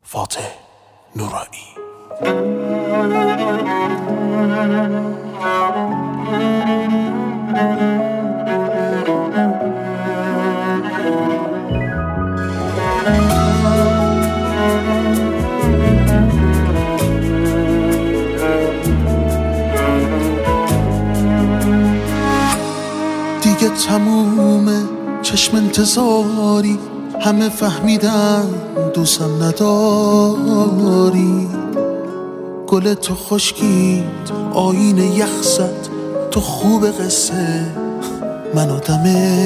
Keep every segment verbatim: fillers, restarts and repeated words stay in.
فاتح نورانی. دیگه تمومه چشم انتظاری، همه فهمیدن دوستم نداری. گل تو خشکید آینه یخ زد، تو خوب قصه من آدم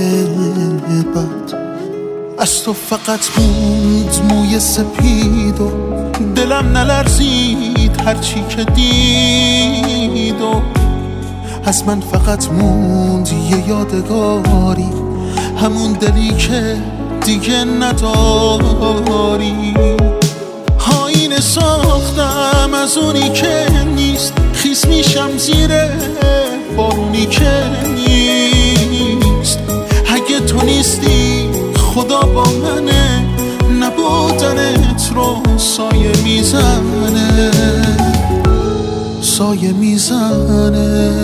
بد. از تو فقط موند موی سپید و دلم نلرزید هرچی که دید و از من فقط موند یه یادگاری، همون دلی که دیگه نداری. آینه ساختم از اونی که نیست، خیس میشم زیر بارونی که نیست. اگه تو نیستی خدا با منه، نبودنت رو سایه میزنه، سایه میزنه.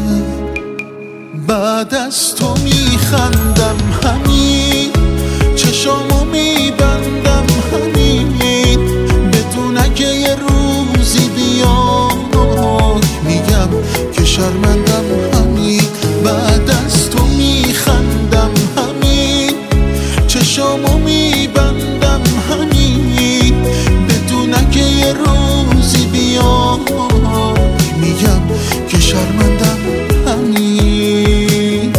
بعد از تو میخندم همین، چشامو میبندم همین، بدون اگه یه روزی بیاد میگم که شرمندم همین. بعد از تو میخندم همین، چشامو میبندم همین، بدون اگه یه روزی بیاد میگم که شرمندم همین.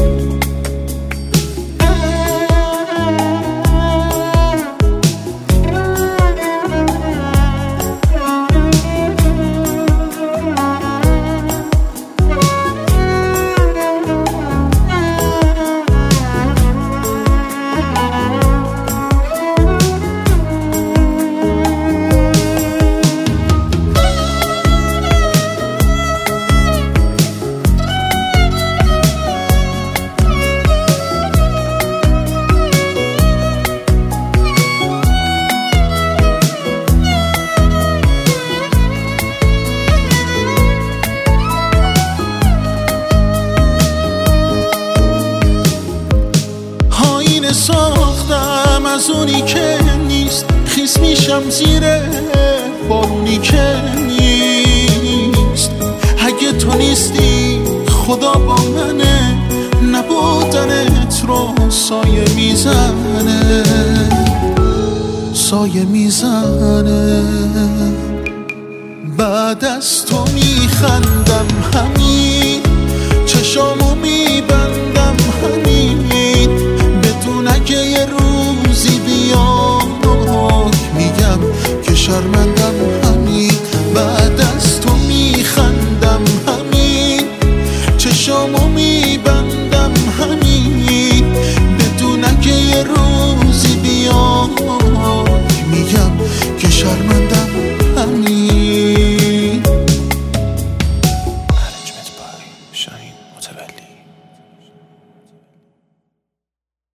ساختم از اونی که نیست، خیس میشم زیر بارونی که نیست. اگه تو نیستی خدا با منه، نبودنت رو سایه میزنه، سایه میزنه. بعد از تو میخندم همین، چشامو میبندم همین، بدون اگه یه روزی بیاد میگم که شرمندم همین. بعد از تو میخندم همین، چشامو میبندم همین، بدون اگه یه روزی بیاد میگم که شرمندم